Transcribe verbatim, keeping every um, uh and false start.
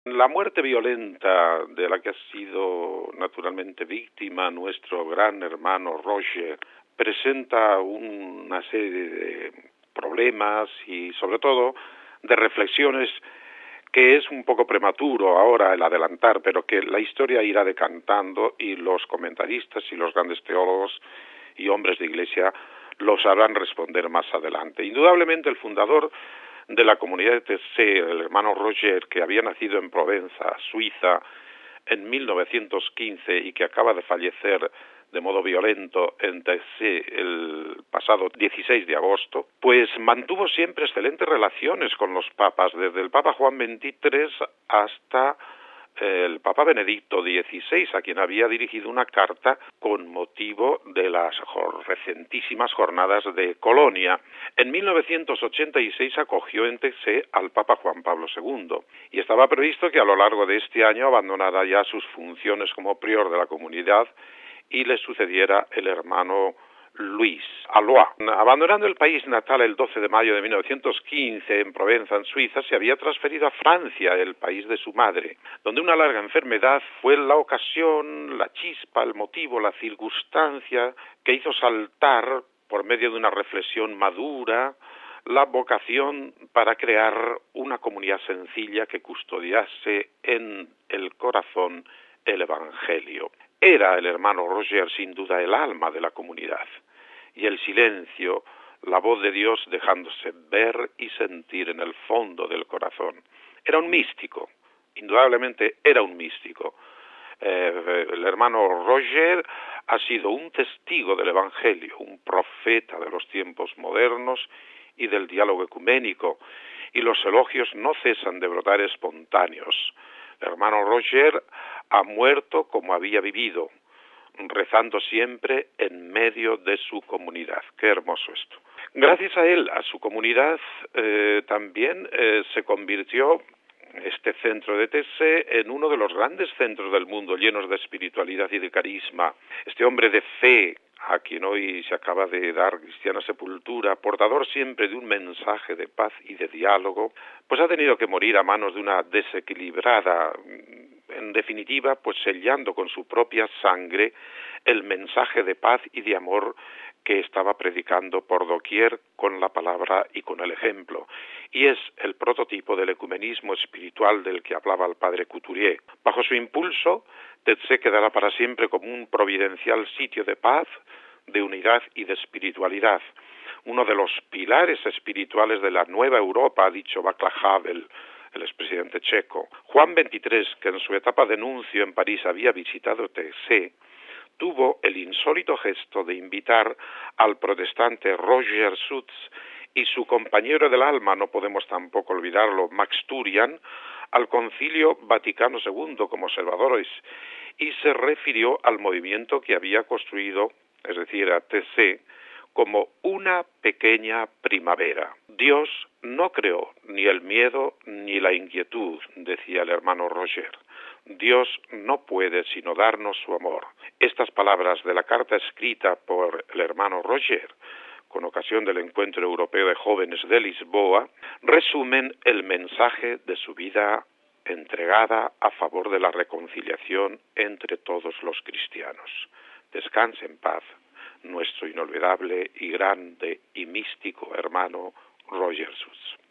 La muerte violenta de la que ha sido naturalmente víctima nuestro gran hermano Roger presenta una serie de problemas y sobre todo de reflexiones que es un poco prematuro ahora el adelantar, pero que la historia irá decantando y los comentaristas y los grandes teólogos y hombres de iglesia lo sabrán responder más adelante. Indudablemente el fundador de la comunidad de Tessé, el hermano Roger, que había nacido en Provenza, Suiza, en mil novecientos quince y que acaba de fallecer de modo violento en Tessé el pasado dieciséis de agosto, pues mantuvo siempre excelentes relaciones con los papas, desde el Papa Juan veintitrés hasta el Papa Benedicto dieciséis, a quien había dirigido una carta con motivo de las recentísimas jornadas de Colonia. En mil novecientos ochenta y seis acogió en Tessé al Papa Juan Pablo segundo y estaba previsto que a lo largo de este año abandonara ya sus funciones como prior de la comunidad y le sucediera el hermano Luis Alois. Abandonando el país natal el doce de mayo de mil novecientos quince en Provenza, en Suiza, se había transferido a Francia, el país de su madre, donde una larga enfermedad fue la ocasión, la chispa, el motivo, la circunstancia que hizo saltar, por medio de una reflexión madura, la vocación para crear una comunidad sencilla que custodiase en el corazón el Evangelio. Era el hermano Roger sin duda el alma de la comunidad, y el silencio, la voz de Dios dejándose ver y sentir en el fondo del corazón. Era un místico, indudablemente era un místico. Eh, el hermano Roger ha sido un testigo del Evangelio, un profeta de los tiempos modernos y del diálogo ecuménico, y los elogios no cesan de brotar espontáneos. El hermano Roger ha muerto como había vivido, rezando siempre en medio de su comunidad. Qué hermoso esto. Gracias a él, a su comunidad, eh, también eh, se convirtió este centro de Tessé en uno de los grandes centros del mundo, llenos de espiritualidad y de carisma. Este hombre de fe, a quien hoy se acaba de dar cristiana sepultura, portador siempre de un mensaje de paz y de diálogo, pues ha tenido que morir a manos de una desequilibrada, en definitiva, pues sellando con su propia sangre el mensaje de paz y de amor que estaba predicando por doquier con la palabra y con el ejemplo, y es el prototipo del ecumenismo espiritual del que hablaba el padre Couturier. Bajo su impulso, Tessé quedará para siempre como un providencial sitio de paz, de unidad y de espiritualidad, uno de los pilares espirituales de la nueva Europa, ha dicho Václav Havel, el expresidente checo. Juan veintitrés, que en su etapa de nuncio en París había visitado Tessé, tuvo el insólito gesto de invitar al protestante Roger Sutz y su compañero del alma, no podemos tampoco olvidarlo, Max Turian, al Concilio Vaticano segundo como observadores, y se refirió al movimiento que había construido, es decir, a Tessé, como una pequeña primavera. Dios no creó ni el miedo ni la inquietud, decía el hermano Roger. Dios no puede sino darnos su amor. Estas palabras de la carta escrita por el hermano Roger, con ocasión del Encuentro Europeo de Jóvenes de Lisboa, resumen el mensaje de su vida entregada a favor de la reconciliación entre todos los cristianos. Descanse en paz nuestro inolvidable y grande y místico hermano Roger Sutz.